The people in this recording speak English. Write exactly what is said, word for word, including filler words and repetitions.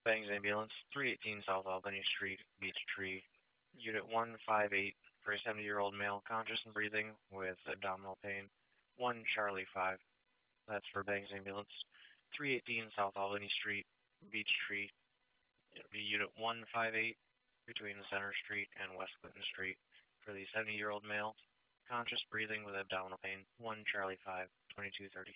Bangs Ambulance, three eighteen South Albany Street, Beech Tree, Unit one five eight, for a seventy-year-old male, conscious and breathing with abdominal pain, one Charlie five. That's for Bangs Ambulance. three eighteen South Albany Street, Beech Tree, Unit one five eight, between Center Street and West Clinton Street, for the seventy-year-old male, conscious breathing with abdominal pain, one Charlie five, twenty-two thirty.